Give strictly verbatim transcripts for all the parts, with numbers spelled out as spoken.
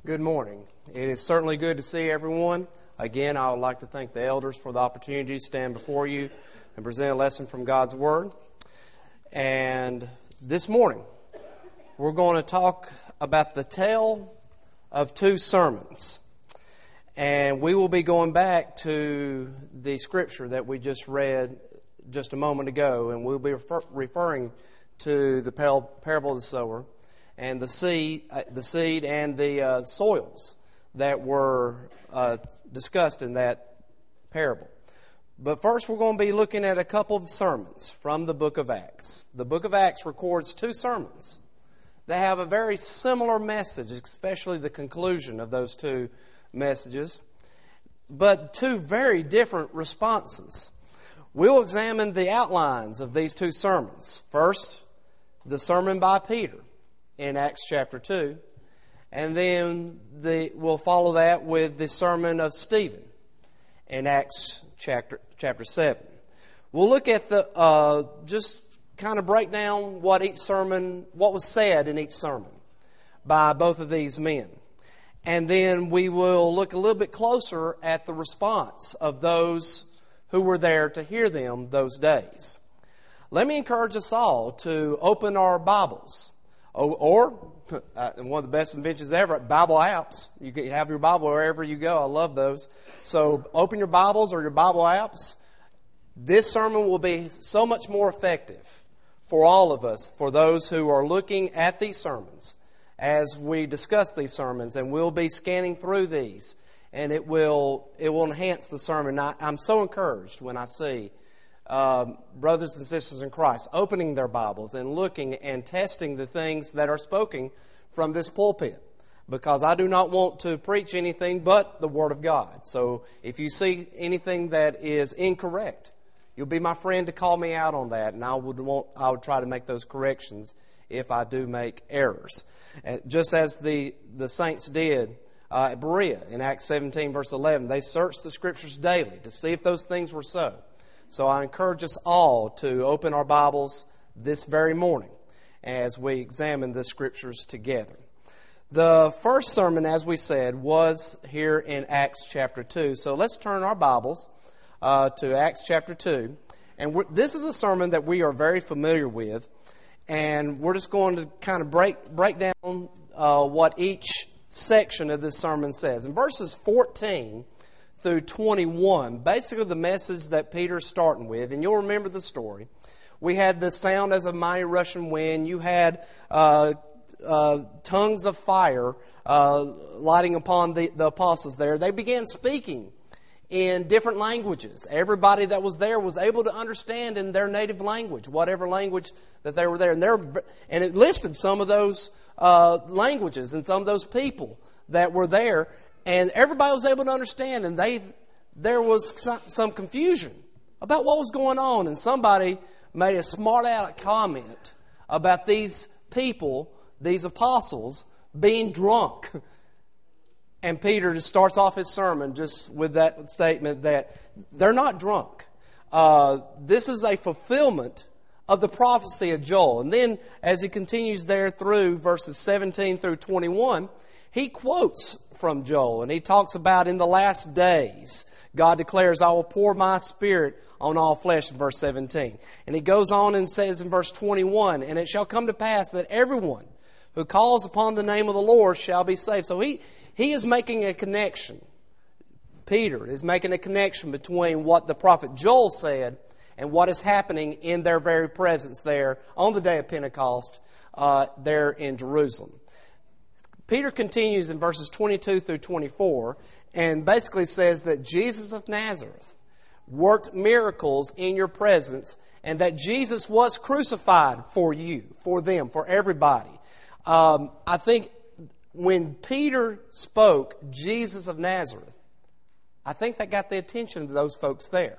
Good morning. It is certainly good to see everyone. Again, I would like to thank the elders for the opportunity to stand before you and present a lesson from God's Word. And this morning, we're going to talk about the tale of two sermons. And we will be going back to the scripture that we just read just a moment ago, and we'll be refer- referring to the par- parable of the sower and the seed, uh, the seed and the uh, soils that were uh, discussed in that parable. But first, we're going to be looking at a couple of sermons from the book of Acts. The book of Acts records two sermons. They have a very similar message, especially the conclusion of those two messages, but two very different responses. We'll examine the outlines of these two sermons. First, the sermon by Peter in Acts chapter two, and then the, we'll follow that with the sermon of Stephen in Acts chapter chapter seven. We'll look at the uh, just kind of break down what each sermon, what was said in each sermon by both of these men. And then we will look a little bit closer at the response of those who were there to hear them those days. Let me encourage us all to open our Bibles. Or, or uh, one of the best inventions ever, Bible apps. You can have your Bible wherever you go. I love those. So open your Bibles or your Bible apps. This sermon will be so much more effective for all of us, for those who are looking at these sermons as we discuss these sermons, and we'll be scanning through these, and it will it will enhance the sermon. I, I'm so encouraged when I see um, brothers and sisters in Christ opening their Bibles and looking and testing the things that are spoken from this pulpit, because I do not want to preach anything but the Word of God. So if you see anything that is incorrect, you'll be my friend to call me out on that, and I would want I would try to make those corrections if I do make errors. And just as the, the saints did uh, at Berea in Acts seventeen, verse eleven, they searched the Scriptures daily to see if those things were so. So I encourage us all to open our Bibles this very morning as we examine the Scriptures together. The first sermon, as we said, was here in Acts chapter two. So let's turn our Bibles uh, to Acts chapter two. And we're, this is a sermon that we are very familiar with. And we're just going to kind of break break down uh, what each section of this sermon says. In verses fourteen through twenty-one, basically the message that Peter's starting with, and you'll remember the story. We had the sound as a mighty rushing wind. You had uh, uh, tongues of fire uh, lighting upon the, the apostles there. They began speaking in different languages. Everybody that was there was able to understand in their native language, whatever language that they were there. And, and it listed some of those uh, languages and some of those people that were there. And everybody was able to understand. And they there was some, some confusion about what was going on. And somebody made a smart-aleck comment about these people, these apostles, being drunk. And Peter just starts off his sermon just with that statement that they're not drunk. Uh, this is a fulfillment of the prophecy of Joel. And then as he continues there through verses seventeen through twenty-one, he quotes from Joel. And he talks about in the last days, God declares, I will pour my Spirit on all flesh, in verse seventeen. And he goes on and says in verse twenty-one, and it shall come to pass that everyone who calls upon the name of the Lord shall be saved. So he He is making a connection. Peter is making a connection between what the prophet Joel said and what is happening in their very presence there on the day of Pentecost uh, there in Jerusalem. Peter continues in verses twenty-two through twenty-four and basically says that Jesus of Nazareth worked miracles in your presence and that Jesus was crucified for you, for them, for everybody. Um, I think when Peter spoke, Jesus of Nazareth, I think that got the attention of those folks there.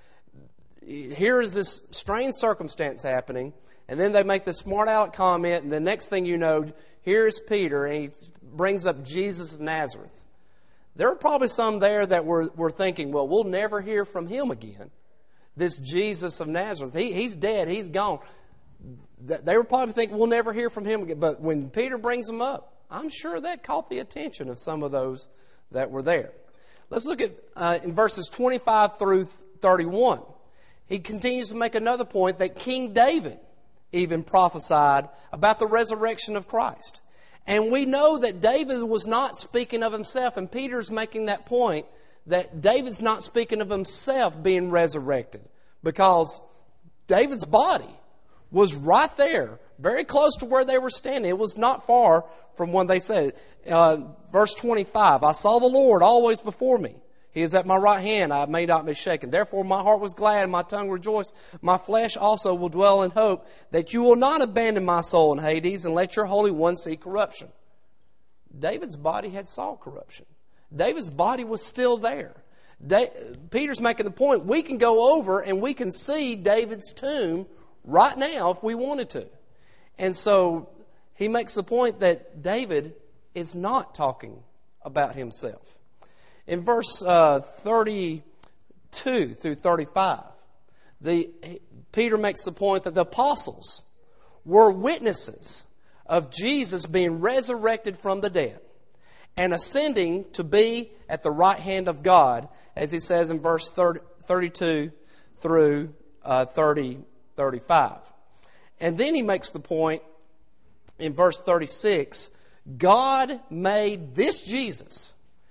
Here is this strange circumstance happening, and then they make this smart-aleck comment, and the next thing you know, here's Peter, and he brings up Jesus of Nazareth. There were probably some there that were, were thinking, well, we'll never hear from him again. This Jesus of Nazareth, he, he's dead, he's gone. They were probably thinking, we'll never hear from him again. But when Peter brings them up, I'm sure that caught the attention of some of those that were there. Let's look at uh, in verses twenty-five through thirty-one. He continues to make another point that King David even prophesied about the resurrection of Christ. And we know that David was not speaking of himself, and Peter's making that point that David's not speaking of himself being resurrected, because David's body was right there, very close to where they were standing. It was not far from when they said, uh, verse twenty-five, I saw the Lord always before me. He is at my right hand, I may not be shaken. Therefore my heart was glad, and my tongue rejoiced. My flesh also will dwell in hope, that you will not abandon my soul in Hades, and let your Holy One see corruption. David's body had saw corruption. David's body was still there. Da- Peter's making the point, we can go over and we can see David's tomb right now if we wanted to. And so he makes the point that David is not talking about himself. In verse uh, thirty-two through thirty-five, the, Peter makes the point that the apostles were witnesses of Jesus being resurrected from the dead and ascending to be at the right hand of God, as he says in verse thirty, thirty-two through uh, thirty, thirty-five. And then he makes the point in verse thirty-six, God made this Jesus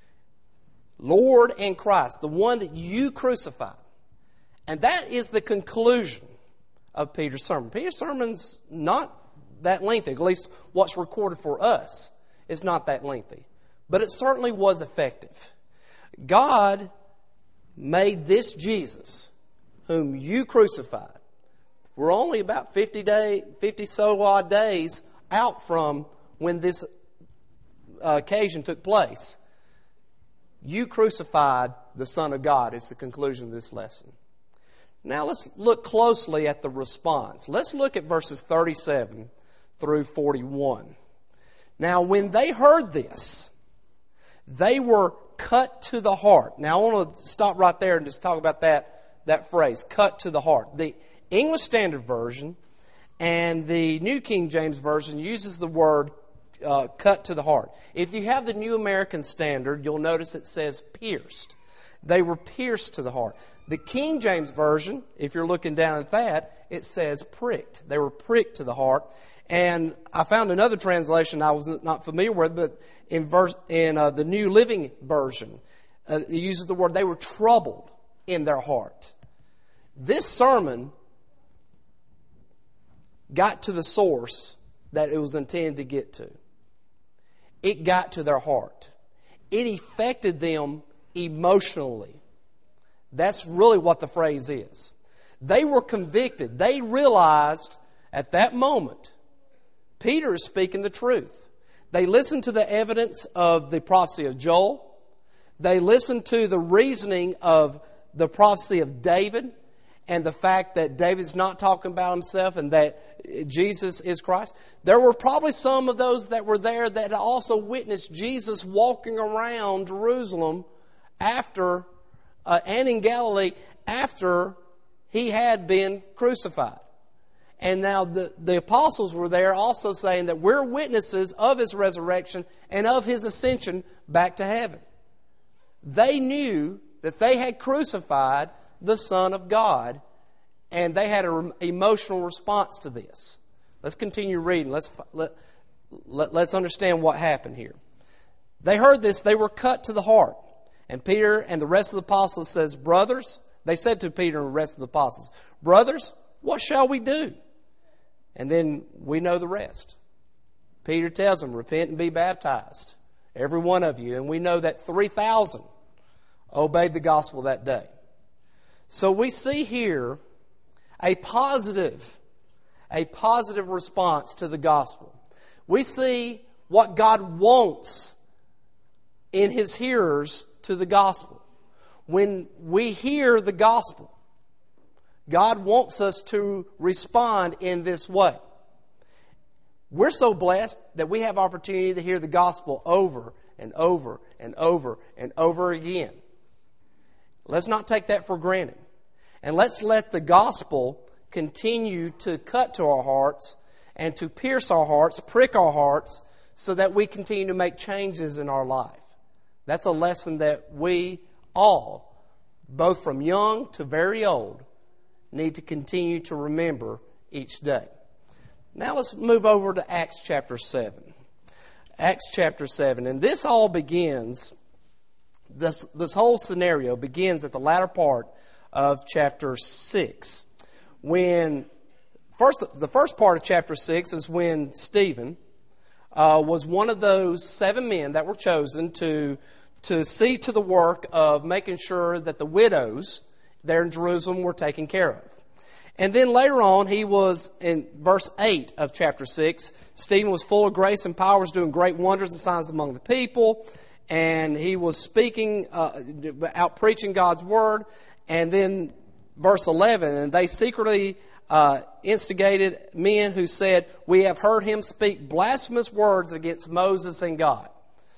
Lord and Christ, the one that you crucified. And that is the conclusion of Peter's sermon. Peter's sermon's not that lengthy, at least what's recorded for us is not that lengthy. But it certainly was effective. God made this Jesus, whom you crucified. We're only about fifty day, fifty so odd days out from when this uh, occasion took place. You crucified the Son of God is the conclusion of this lesson. Now let's look closely at the response. Let's look at verses thirty-seven through forty-one. Now when they heard this, they were cut to the heart. Now I want to stop right there and just talk about that, that phrase, cut to the heart. The English Standard Version and the New King James Version uses the word uh, cut to the heart. If you have the New American Standard, you'll notice it says pierced. They were pierced to the heart. The King James Version, if you're looking down at that, it says pricked. They were pricked to the heart. And I found another translation I was not familiar with, but in verse in uh, the New Living Version, uh, it uses the word they were troubled in their heart. This sermon got to the source that it was intended to get to. It got to their heart. It affected them emotionally. That's really what the phrase is. They were convicted. They realized at that moment, Peter is speaking the truth. They listened to the evidence of the prophecy of Joel. They listened to the reasoning of the prophecy of David and the fact that David's not talking about himself and that Jesus is Christ. There were probably some of those that were there that also witnessed Jesus walking around Jerusalem after uh, and in Galilee after he had been crucified. And now the, the apostles were there also saying that we're witnesses of his resurrection and of his ascension back to heaven. They knew that they had crucified the Son of God, and they had an emotional response to this. Let's continue reading. Let's, let, let, let's understand what happened here. They heard this, they were cut to the heart. And Peter and the rest of the apostles says, brothers, they said to Peter and the rest of the apostles, brothers, what shall we do? And then we know the rest. Peter tells them, repent and be baptized, every one of you. And we know that three thousand obeyed the gospel that day. So we see here a positive, a positive response to the gospel. We see what God wants in His hearers to the gospel. When we hear the gospel, God wants us to respond in this way. We're so blessed that we have opportunity to hear the gospel over and over and over and over again. Let's not take that for granted. And let's let the gospel continue to cut to our hearts and to pierce our hearts, prick our hearts, so that we continue to make changes in our life. That's a lesson that we all, both from young to very old, need to continue to remember each day. Now let's move over to Acts chapter seven. Acts chapter seven. And this all begins, this, this whole scenario begins at the latter part of chapter six. When, first, the first part of chapter six is when Stephen uh, was one of those seven men that were chosen to, to see to the work of making sure that the widows there in Jerusalem were taken care of. And then later on, he was, in verse eight of chapter six, Stephen was full of grace and power, was doing great wonders and signs among the people, and he was speaking, uh, out preaching God's word. And then verse eleven, and they secretly uh, instigated men who said, "We have heard him speak blasphemous words against Moses and God."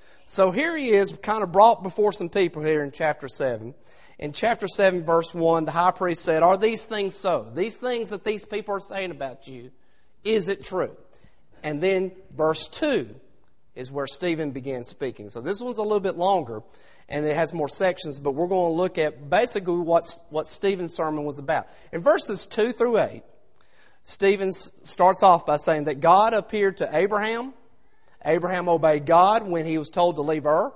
So here he is, kind of brought before some people here in chapter seven. In chapter seven, verse one, the high priest said, "Are these things so? These things that these people are saying about you, is it true?" And then verse two is where Stephen began speaking. So this one's a little bit longer, and it has more sections, but we're going to look at basically what's, what Stephen's sermon was about. In verses two through eight, Stephen starts off by saying that God appeared to Abraham. Abraham obeyed God when he was told to leave Ur.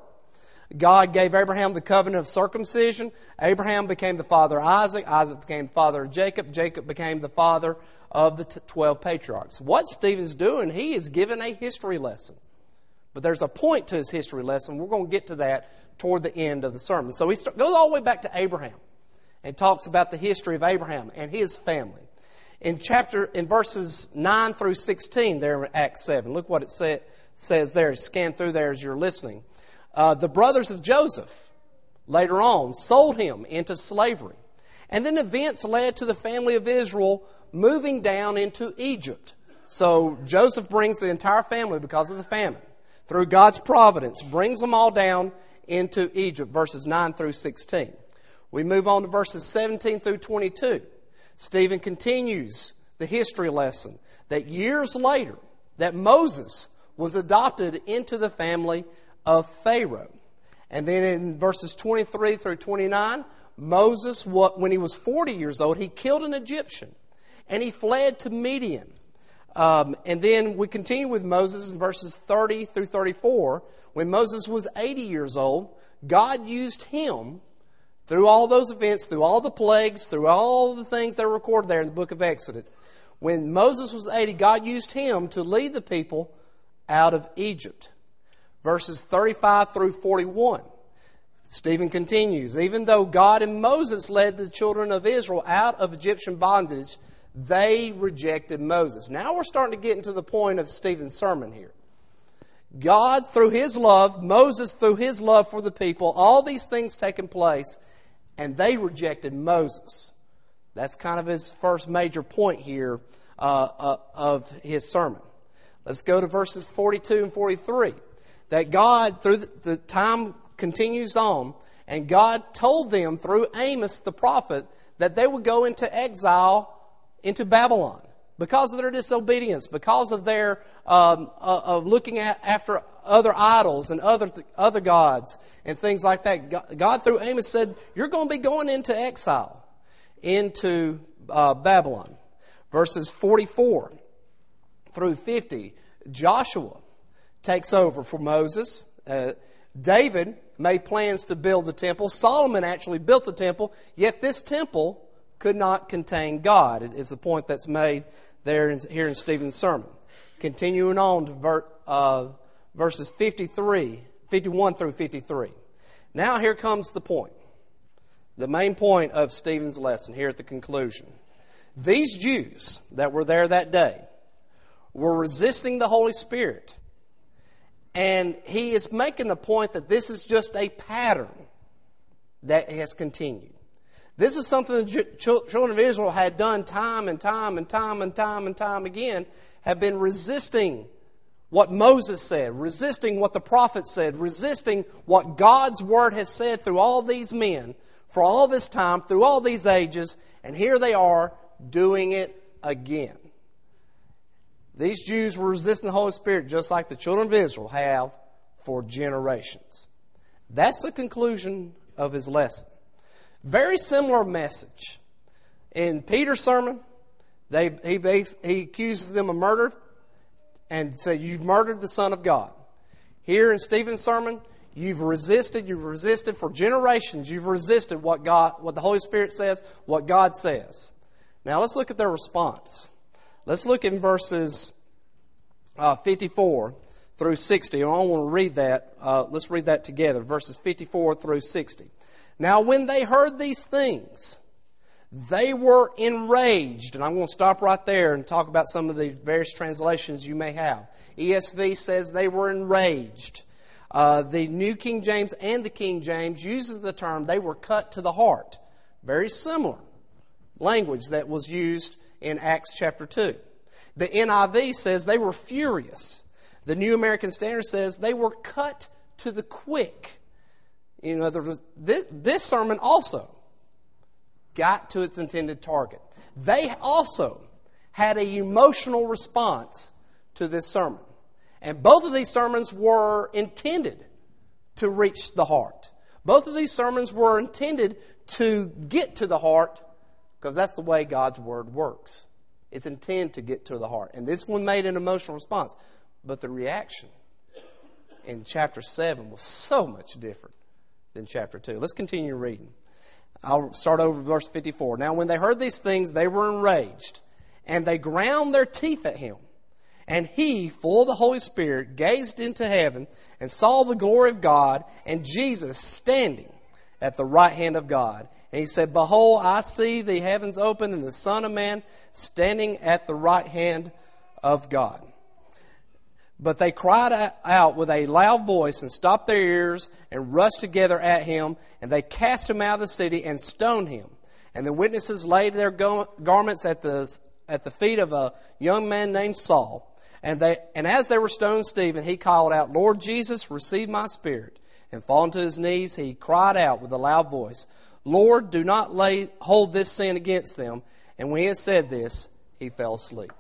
God gave Abraham the covenant of circumcision. Abraham became the father of Isaac. Isaac became the father of Jacob. Jacob became the father of the twelve patriarchs. What Stephen's doing, he is giving a history lesson. But there's a point to his history lesson. We're going to get to that toward the end of the sermon. So he goes all the way back to Abraham and talks about the history of Abraham and his family. In chapter, in verses nine through sixteen there in Acts seven, look what it say, says there. Scan through there as you're listening. Uh, the brothers of Joseph, later on, sold him into slavery. And then events led to the family of Israel moving down into Egypt. So Joseph brings the entire family, because of the famine, through God's providence, brings them all down into Egypt, verses nine through sixteen. We move on to verses seventeen through twenty-two. Stephen continues the history lesson that years later, that Moses was adopted into the family of Pharaoh. And then in verses twenty-three through twenty-nine, Moses, when he was forty years old, he killed an Egyptian and he fled to Midian. Um, and then we continue with Moses in verses thirty through thirty-four. When Moses was eighty years old, God used him through all those events, through all the plagues, through all the things that are recorded there in the book of Exodus. When Moses was eighty, God used him to lead the people out of Egypt. Verses thirty-five through forty-one. Stephen continues, even though God and Moses led the children of Israel out of Egyptian bondage, they rejected Moses. Now we're starting to get into the point of Stephen's sermon here. God, through His love, Moses, through His love for the people, all these things taking place, and they rejected Moses. That's kind of his first major point here uh, uh, of his sermon. Let's go to verses forty-two and forty-three. That God, through the, the time continues on, and God told them through Amos the prophet that they would go into exile into Babylon because of their disobedience, because of their um, uh, of looking at after other idols and other other gods and things like that. God, God through Amos said, "You're going to be going into exile into uh, Babylon." Verses forty-four through fifty, Joshua takes over for Moses. Uh, David made plans to build the temple. Solomon actually built the temple, yet this temple could not contain God, is the point that's made there in, here in Stephen's sermon. Continuing on to ver, uh, verses fifty-three, fifty-one through fifty-three. Now here comes the point. The main point of Stephen's lesson here at the conclusion. These Jews that were there that day were resisting the Holy Spirit. And he is making the point that this is just a pattern that has continued. This is something the children of Israel had done time and time and time and time and time again, have been resisting what Moses said, resisting what the prophet said, resisting what God's word has said through all these men for all this time, through all these ages, and here they are doing it again. These Jews were resisting the Holy Spirit just like the children of Israel have for generations. That's the conclusion of his lesson. Very similar message. In Peter's sermon, they, he, base, he accuses them of murder and said, you've murdered the Son of God. Here in Stephen's sermon, you've resisted, you've resisted for generations, you've resisted what God, what the Holy Spirit says, what God says. Now let's look at their response. Let's look in verses uh, fifty-four through sixty. I don't want to read that. Uh, let's read that together. Verses fifty-four through sixty. Now when they heard these things, they were enraged. And I'm going to stop right there and talk about some of the various translations you may have. E S V says they were enraged. Uh, the New King James and the King James uses the term they were cut to the heart. Very similar language that was used in Acts chapter two. The N I V says they were furious. The New American Standard says they were cut to the quick. You know, this, this sermon also got to its intended target. They also had an emotional response to this sermon. And both of these sermons were intended to reach the heart. Both of these sermons were intended to get to the heart, because that's the way God's Word works. It's intended to get to the heart. And this one made an emotional response. But the reaction in chapter seven was so much different than chapter two. Let's continue reading. I'll start over verse fifty-four. Now when they heard these things, they were enraged, and they ground their teeth at him. And he, full of the Holy Spirit, gazed into heaven and saw the glory of God and Jesus standing at the right hand of God. And he said, Behold, I see the heavens open and the Son of Man standing at the right hand of God. But they cried out with a loud voice and stopped their ears and rushed together at him. And they cast him out of the city and stoned him. And the witnesses laid their garments at the, at the feet of a young man named Saul. And they, and as they were stoning Stephen, he called out, Lord Jesus, receive my spirit. And falling to his knees, he cried out with a loud voice, Lord, do not lay, hold this sin against them. And when he had said this, he fell asleep.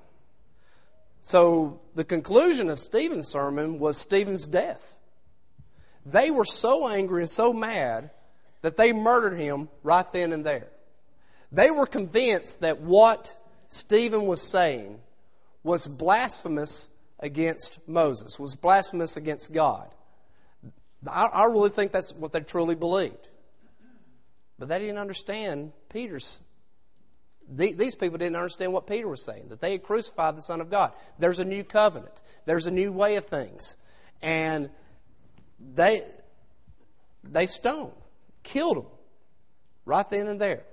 So the conclusion of Stephen's sermon was Stephen's death. They were so angry and so mad that they murdered him right then and there. They were convinced that what Stephen was saying was blasphemous against Moses, was blasphemous against God. I, I really think that's what they truly believed. But they didn't understand Peter's. The, these people didn't understand what Peter was saying, that they had crucified the Son of God. There's a new covenant. There's a new way of things. And they, they stoned, killed him right then and there.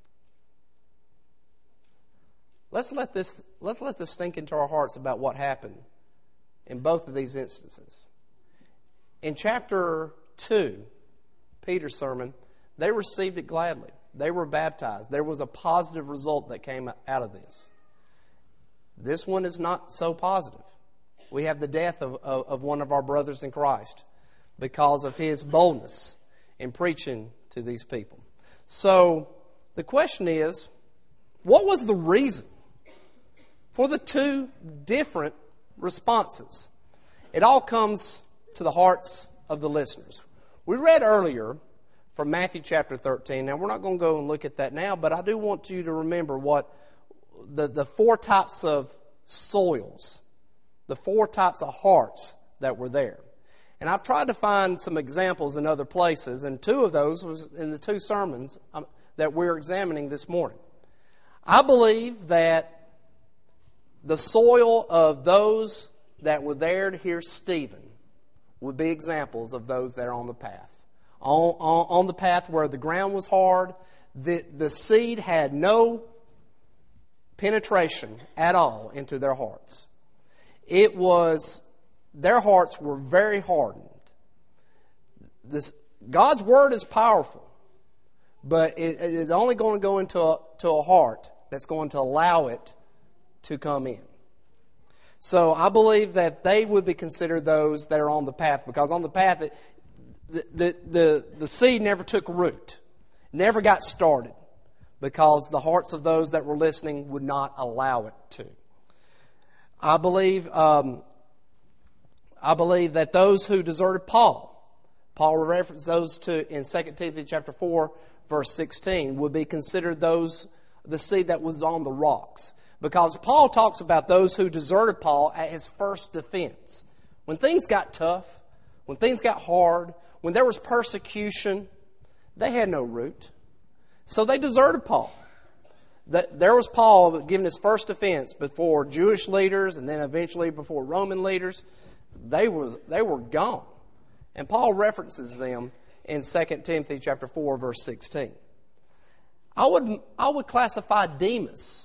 Let's let this, let's let this sink into our hearts about what happened in both of these instances. In chapter two, Peter's sermon, they received it gladly. They were baptized. There was a positive result that came out of this. This one is not so positive. We have the death of, of, of one of our brothers in Christ because of his boldness in preaching to these people. So the question is, what was the reason for the two different responses? It all comes to the hearts of the listeners. We read earlier from Matthew chapter thirteen. Now, we're not going to go and look at that now, but I do want you to remember what the, the four types of soils, the four types of hearts that were there. And I've tried to find some examples in other places, and two of those was in the two sermons um, that we're examining this morning. I believe that the soil of those that were there to hear Stephen would be examples of those that are on the path. On, on, on the path where the ground was hard, the, the seed had no penetration at all into their hearts. It was, their hearts were very hardened. This, God's Word is powerful, but it, it is only going to go into a, to a heart that's going to allow it to come in. So I believe that they would be considered those that are on the path, because on the path, it, the, the, the, the seed never took root, never got started, because the hearts of those that were listening would not allow it to. I believe, um, I believe that those who deserted Paul, Paul referenced those to in Second Timothy chapter four, verse sixteen, would be considered those, the seed that was on the rocks. Because Paul talks about those who deserted Paul at his first defense. When things got tough, when things got hard, when there was persecution, they had no root. So they deserted Paul. There was Paul giving his first defense before Jewish leaders and then eventually before Roman leaders. They were, they were gone. And Paul references them in Second Timothy chapter four, verse sixteen. I would, I would classify Demas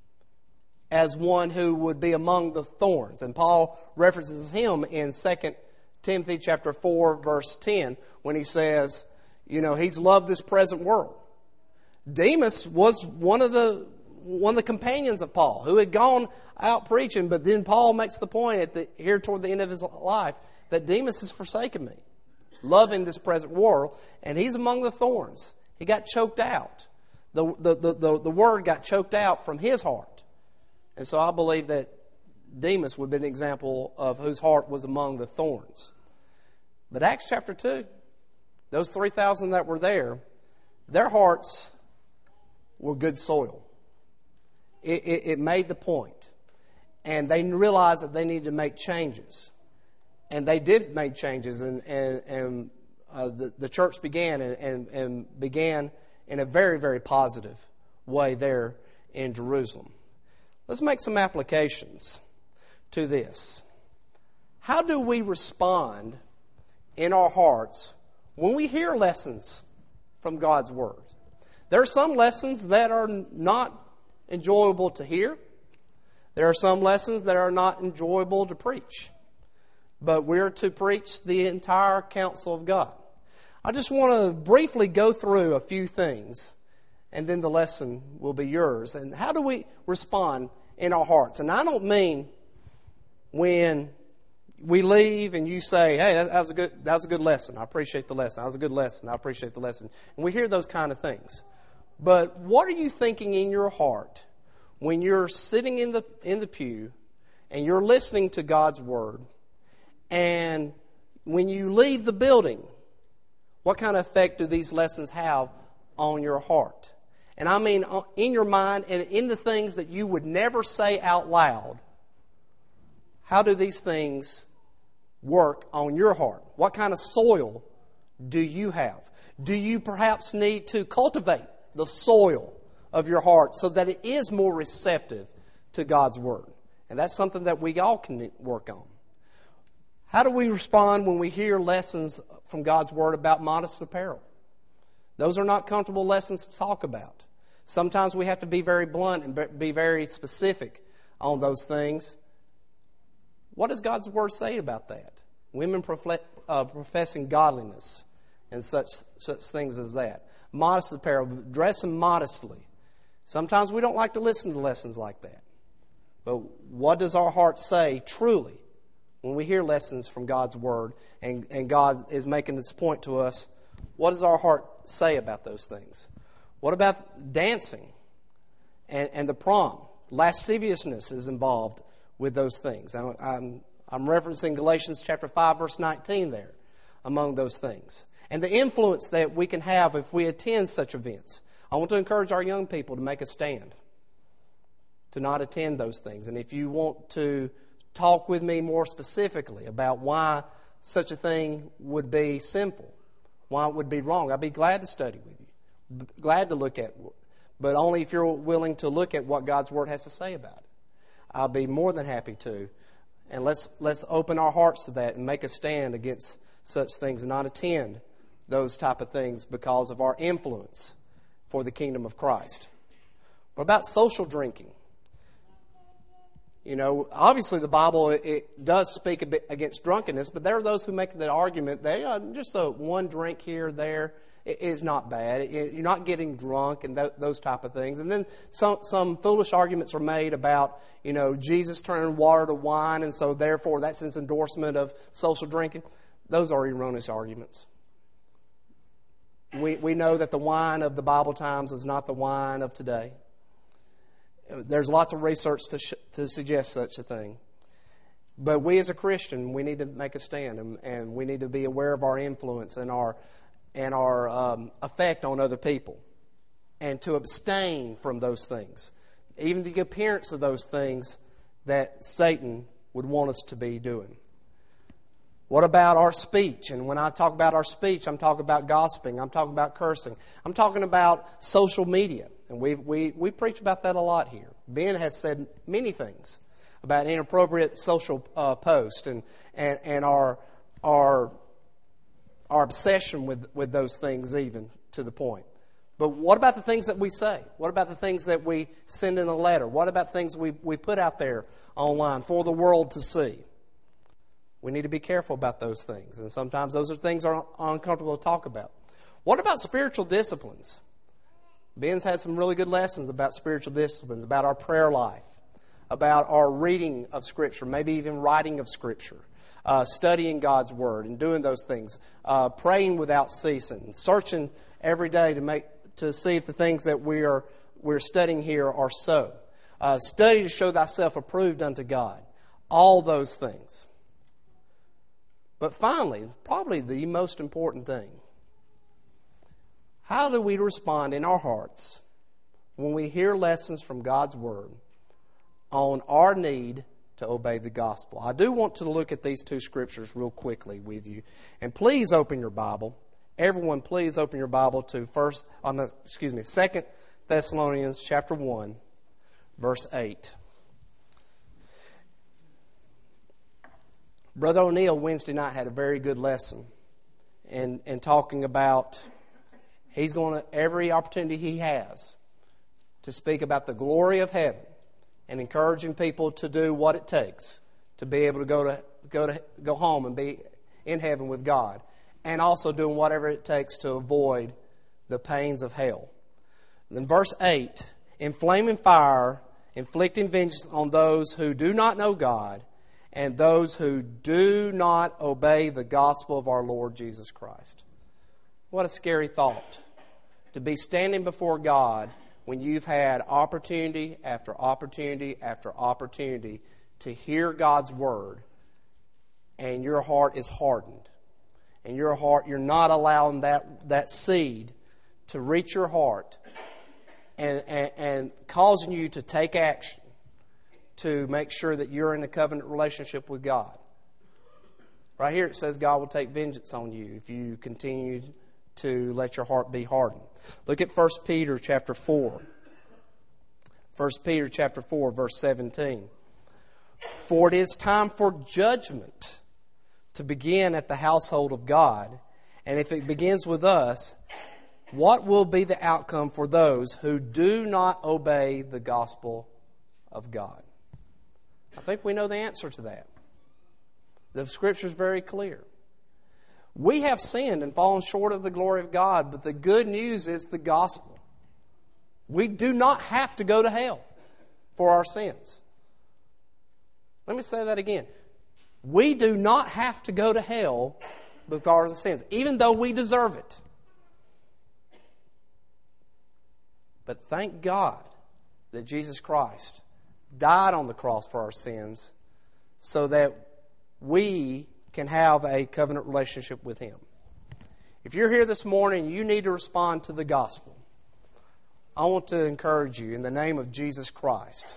as one who would be among the thorns. And Paul references him in Second Timothy chapter four, verse ten, when he says, you know, he's loved this present world. Demas was one of the one of the companions of Paul who had gone out preaching, but then Paul makes the point at the, here toward the end of his life that Demas has forsaken me, loving this present world, and he's among the thorns. He got choked out. The, the, the, the, the word got choked out from his heart. And so I believe that Demas would be an example of whose heart was among the thorns. But Acts chapter two, those three thousand that were there, their hearts were good soil. It, it, it made the point. And they realized that they needed to make changes. And they did make changes, and, and, and uh, the, the church began and, and, and began in a very, very positive way there in Jerusalem. Let's make some applications to this. How do we respond in our hearts when we hear lessons from God's Word? There are some lessons that are not enjoyable to hear. There are some lessons that are not enjoyable to preach. But we're to preach the entire counsel of God. I just want to briefly go through a few things, and then the lesson will be yours. And how do we respond in our hearts? And I don't mean when we leave and you say, hey, that was a good, that was a good lesson. I appreciate the lesson. That was a good lesson. I appreciate the lesson. And we hear those kind of things. But what are you thinking in your heart when you're sitting in the in the pew and you're listening to God's Word, and when you leave the building, what kind of effect do these lessons have on your heart? And I mean in your mind and in the things that you would never say out loud. How do these things work on your heart? What kind of soil do you have? Do you perhaps need to cultivate the soil of your heart so that it is more receptive to God's Word? And that's something that we all can work on. How do we respond when we hear lessons from God's Word about modest apparel? Those are not comfortable lessons to talk about. Sometimes we have to be very blunt and be very specific on those things. What does God's Word say about that? Women uh, professing godliness and such such things as that. Modest apparel, dressing modestly. Sometimes we don't like to listen to lessons like that. But what does our heart say truly when we hear lessons from God's Word and, and God is making this point to us? What does our heart say about those things? What about dancing and, and the prom? Lasciviousness is involved with those things. I'm, I'm, I'm referencing Galatians chapter five, verse nineteen there, among those things. And the influence that we can have if we attend such events. I want to encourage our young people to make a stand, to not attend those things. And if you want to talk with me more specifically about why such a thing would be sinful, why it would be wrong, I'd be glad to study with you, glad to look at, but only if you're willing to look at what God's Word has to say about it. I'll be more than happy to. And let's let's open our hearts to that and make a stand against such things and not attend those type of things because of our influence for the kingdom of Christ. What about social drinking? You know, obviously the Bible, it, it does speak a bit against drunkenness, but there are those who make the argument that uh, just a one drink here or there is not bad. It, you're not getting drunk and th- those type of things. And then some some foolish arguments are made about, you know, Jesus turning water to wine, and so therefore that's his endorsement of social drinking. Those are erroneous arguments. We we know that the wine of the Bible times is not the wine of today. there's lots of research to, sh- to suggest such a thing. But we as a Christian, we need to make a stand, and, and we need to be aware of our influence and our and our um, effect on other people, and to abstain from those things, even the appearance of those things that Satan would want us to be doing. What about our speech? And when I talk about our speech, I'm talking about gossiping. I'm talking about cursing. I'm talking about social media. And we we we preach about that a lot here. Ben has said many things about inappropriate social uh, posts and, and, and our our our obsession with, with those things, even to the point. But what about the things that we say? What about the things that we send in a letter? What about things we, we put out there online for the world to see? We need to be careful about those things. And sometimes those are things that are uncomfortable to talk about. What about spiritual disciplines? Ben's had some really good lessons about spiritual disciplines, about our prayer life, about our reading of Scripture, maybe even writing of Scripture, uh, studying God's Word and doing those things, uh, praying without ceasing, searching every day to make to see if the things that we are we're studying here are so. Uh, study to show thyself approved unto God. All those things. But finally, probably the most important thing, how do we respond in our hearts when we hear lessons from God's Word on our need to obey the gospel? I do want to look at these two scriptures real quickly with you. And please open your Bible. Everyone, please open your Bible to first, on the, excuse me, Second Thessalonians chapter one, verse eight. Brother O'Neill Wednesday night had a very good lesson in, in talking about he's going to, every opportunity he has to speak about the glory of heaven and encouraging people to do what it takes to be able to go to go to go home and be in heaven with God, and also doing whatever it takes to avoid the pains of hell. And then verse eight, in flaming fire, inflicting vengeance on those who do not know God and those who do not obey the gospel of our Lord Jesus Christ. What a scary thought, to be standing before God when you've had opportunity after opportunity after opportunity to hear God's Word, and your heart is hardened. And your heart, you're not allowing that, that seed to reach your heart and, and, and causing you to take action to make sure that you're in a covenant relationship with God. Right here it says God will take vengeance on you if you continue to let your heart be hardened. Look at First Peter chapter four. First Peter chapter four, verse seventeen. For it is time for judgment to begin at the household of God. And if it begins with us, what will be the outcome for those who do not obey the gospel of God? I think we know the answer to that. The Scripture is very clear. We have sinned and fallen short of the glory of God, but the good news is the gospel. We do not have to go to hell for our sins. Let me say that again. We do not have to go to hell because of sins, even though we deserve it. But thank God that Jesus Christ died on the cross for our sins so that we can have a covenant relationship with Him. If you're here this morning, you need to respond to the gospel. I want to encourage you in the name of Jesus Christ.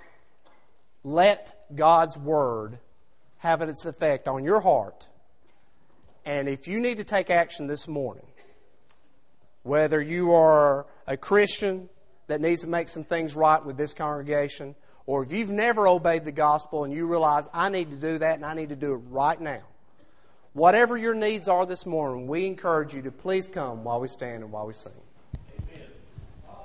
Let God's Word have its effect on your heart. And if you need to take action this morning, whether you are a Christian that needs to make some things right with this congregation, or if you've never obeyed the gospel and you realize, I need to do that and I need to do it right now. Whatever your needs are this morning, we encourage you to please come while we stand and while we sing.